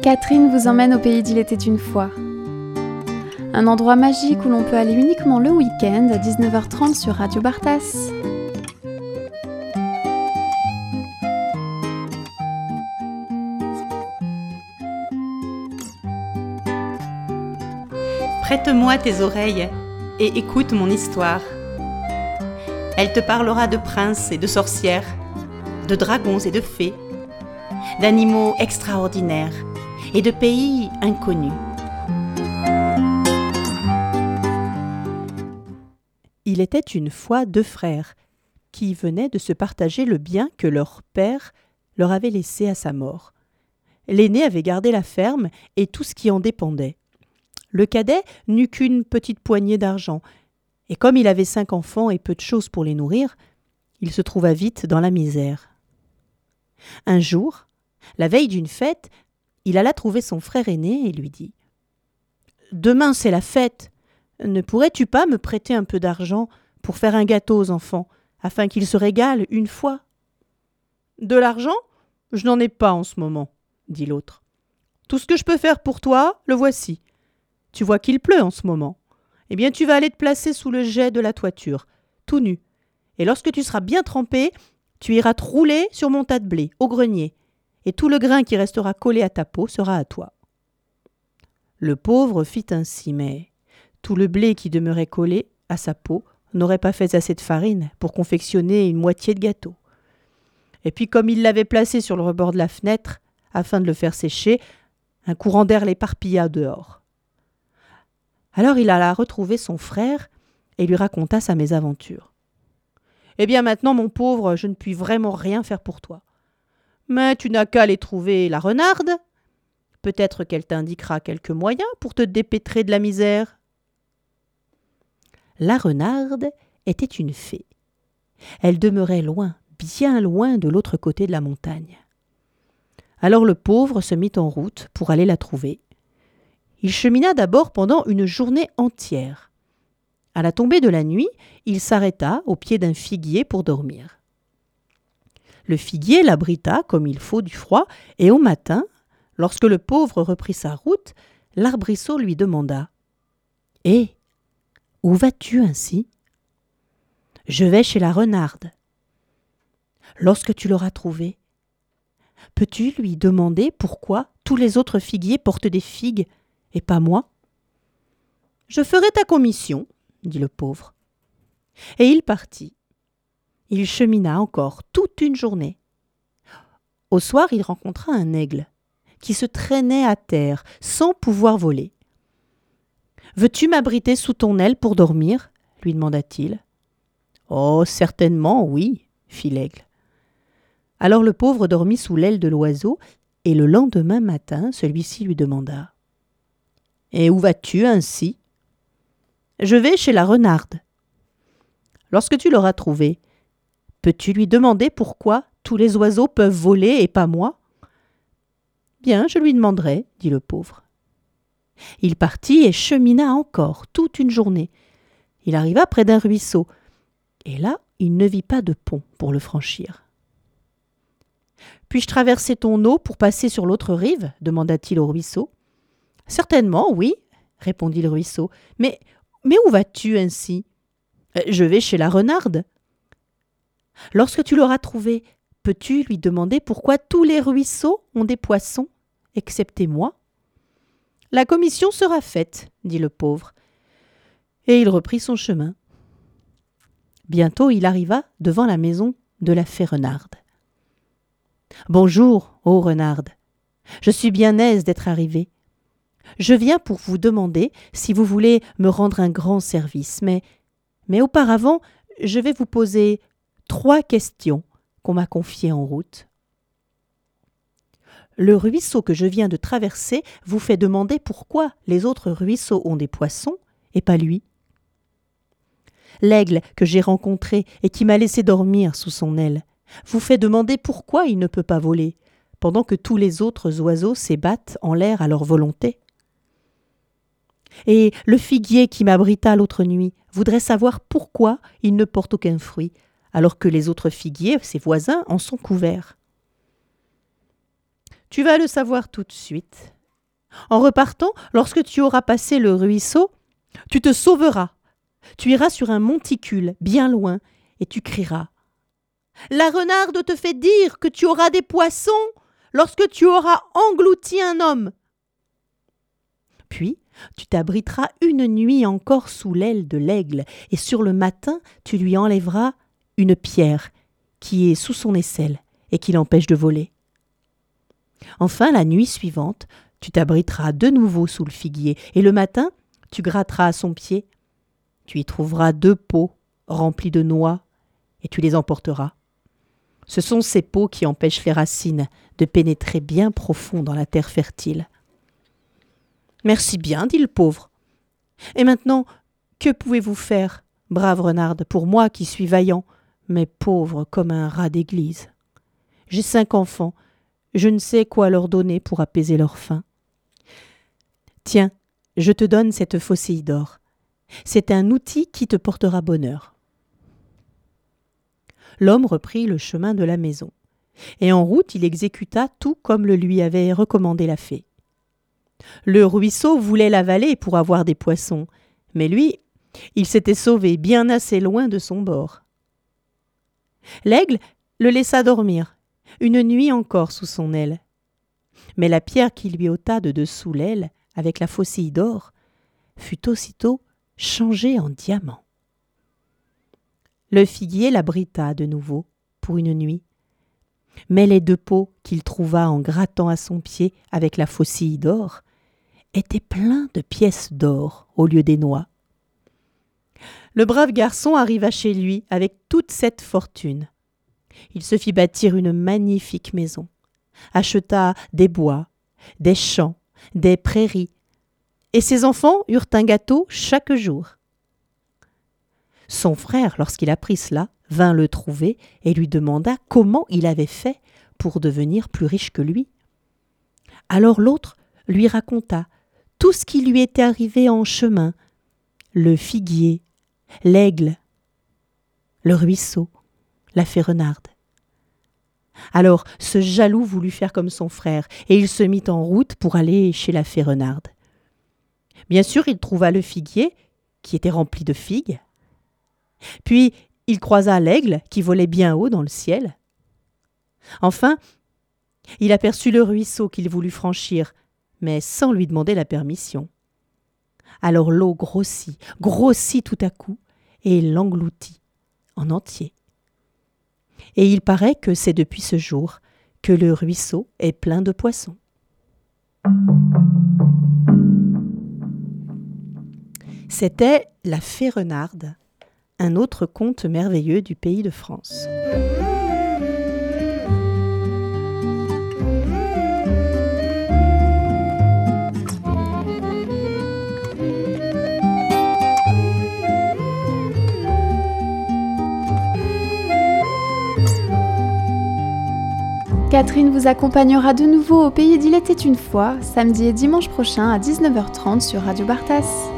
Catherine vous emmène au pays d'Il était une fois. Un endroit magique où l'on peut aller uniquement le week-end à 19h30 sur Radio Bartas. Prête-moi tes oreilles et écoute mon histoire. Elle te parlera de princes et de sorcières, de dragons et de fées, d'animaux extraordinaires et de pays inconnus. Il était une fois 2 frères qui venaient de se partager le bien que leur père leur avait laissé à sa mort. L'aîné avait gardé la ferme et tout ce qui en dépendait. Le cadet n'eut qu'une petite poignée d'argent, et comme il avait 5 enfants et peu de choses pour les nourrir, il se trouva vite dans la misère. Un jour, la veille d'une fête, il alla trouver son frère aîné et lui dit « Demain c'est la fête, ne pourrais-tu pas me prêter un peu d'argent pour faire un gâteau aux enfants, afin qu'ils se régalent une fois ?»« De l'argent ? Je n'en ai pas en ce moment, » dit l'autre. « Tout ce que je peux faire pour toi, le voici. Tu vois qu'il pleut en ce moment. Eh bien, tu vas aller te placer sous le jet de la toiture, tout nu. Et lorsque tu seras bien trempé, tu iras te rouler sur mon tas de blé, au grenier, et tout le grain qui restera collé à ta peau sera à toi. » Le pauvre fit ainsi, mais tout le blé qui demeurait collé à sa peau n'aurait pas fait assez de farine pour confectionner une moitié de gâteau. Et puis, comme il l'avait placé sur le rebord de la fenêtre, afin de le faire sécher, un courant d'air l'éparpilla dehors. Alors il alla retrouver son frère et lui raconta sa mésaventure. « Eh bien maintenant, mon pauvre, je ne puis vraiment rien faire pour toi. Mais tu n'as qu'à aller trouver la renarde. Peut-être qu'elle t'indiquera quelques moyens pour te dépêtrer de la misère. » La renarde était une fée. Elle demeurait loin, bien loin de l'autre côté de la montagne. Alors le pauvre se mit en route pour aller la trouver. Il chemina d'abord pendant une journée entière. À la tombée de la nuit, il s'arrêta au pied d'un figuier pour dormir. Le figuier l'abrita comme il faut du froid, et au matin, lorsque le pauvre reprit sa route, l'arbrisseau lui demanda « Hé, où vas-tu ainsi ?»« Je vais chez la renarde. » « Lorsque tu l'auras trouvée, peux-tu lui demander pourquoi tous les autres figuiers portent des figues et pas moi ? » ?»« Je ferai ta commission, » dit le pauvre. Et il partit. Il chemina encore toute une journée. Au soir, il rencontra un aigle qui se traînait à terre sans pouvoir voler. « Veux-tu m'abriter sous ton aile pour dormir ?» lui demanda-t-il. « Oh, certainement, oui, » fit l'aigle. Alors le pauvre dormit sous l'aile de l'oiseau, et le lendemain matin, celui-ci lui demanda « Et où vas-tu ainsi ?»« Je vais chez la renarde. » »« Lorsque tu l'auras trouvée, peux-tu lui demander pourquoi tous les oiseaux peuvent voler et pas moi ?»« Bien, je lui demanderai, » dit le pauvre. Il partit et chemina encore toute une journée. Il arriva près d'un ruisseau, et là, il ne vit pas de pont pour le franchir. « Puis-je traverser ton eau pour passer sur l'autre rive ?» demanda-t-il au ruisseau. « Certainement, oui, » répondit le ruisseau. « Mais où vas-tu ainsi ?»« Je vais chez la renarde. » »« Lorsque tu l'auras trouvée, peux-tu lui demander pourquoi tous les ruisseaux ont des poissons, excepté moi ?»« La commission sera faite, » dit le pauvre. Et il reprit son chemin. Bientôt, il arriva devant la maison de la fée renarde. « Bonjour, ô renarde. Je suis bien aise d'être arrivée. Je viens pour vous demander si vous voulez me rendre un grand service, mais auparavant, je vais vous poser 3 questions qu'on m'a confiées en route. Le ruisseau que je viens de traverser vous fait demander pourquoi les autres ruisseaux ont des poissons et pas lui. L'aigle que j'ai rencontré et qui m'a laissé dormir sous son aile vous fait demander pourquoi il ne peut pas voler, pendant que tous les autres oiseaux s'ébattent en l'air à leur volonté. Et le figuier qui m'abrita l'autre nuit voudrait savoir pourquoi il ne porte aucun fruit, alors que les autres figuiers, ses voisins, en sont couverts. Tu vas le savoir tout de suite, En repartant, lorsque tu auras passé le ruisseau, tu te sauveras. Tu iras sur un monticule, bien loin, et tu crieras. La renarde te fait dire que tu auras des poissons lorsque tu auras englouti un homme. Puis, tu t'abriteras une nuit encore sous l'aile de l'aigle, et sur le matin, tu lui enlèveras une pierre qui est sous son aisselle et qui l'empêche de voler. Enfin, la nuit suivante, tu t'abriteras de nouveau sous le figuier, et le matin, tu gratteras à son pied. Tu y trouveras 2 pots remplis de noix, et tu les emporteras. Ce sont ces pots qui empêchent les racines de pénétrer bien profond dans la terre fertile. « Merci bien, dit le pauvre. Et maintenant, que pouvez-vous faire, brave renarde, pour moi qui suis vaillant, mais pauvre comme un rat d'église? J'ai 5 enfants, je ne sais quoi leur donner pour apaiser leur faim. Tiens, je te donne cette faucille d'or. C'est un outil qui te portera bonheur. » L'homme reprit le chemin de la maison, et en route il exécuta tout comme le lui avait recommandé la fée. Le ruisseau voulait l'avaler pour avoir des poissons, mais lui, il s'était sauvé bien assez loin de son bord. L'aigle le laissa dormir, une nuit encore sous son aile. Mais la pierre qui lui ôta de dessous l'aile, avec la faucille d'or, fut aussitôt changée en diamant. Le figuier l'abrita de nouveau pour une nuit, mais les 2 pots qu'il trouva en grattant à son pied avec la faucille d'or étaient pleins de pièces d'or au lieu des noix. Le brave garçon arriva chez lui avec toute cette fortune. Il se fit bâtir une magnifique maison, acheta des bois, des champs, des prairies, et ses enfants eurent un gâteau chaque jour. Son frère, lorsqu'il apprit cela, vint le trouver et lui demanda comment il avait fait pour devenir plus riche que lui. Alors l'autre lui raconta tout ce qui lui était arrivé en chemin, le figuier, l'aigle, le ruisseau, la fée renarde. Alors ce jaloux voulut faire comme son frère, et il se mit en route pour aller chez la fée renarde. Bien sûr, il trouva le figuier, qui était rempli de figues. Puis il croisa l'aigle, qui volait bien haut dans le ciel. Enfin, il aperçut le ruisseau qu'il voulut franchir, mais sans lui demander la permission. Alors l'eau grossit tout à coup, et l'engloutit en entier. Et il paraît que c'est depuis ce jour que le ruisseau est plein de poissons. C'était La Fée Renarde, un autre conte merveilleux du pays de France. Catherine vous accompagnera de nouveau au pays d'Il était une fois, samedi et dimanche prochain à 19h30 sur Radio Bartas.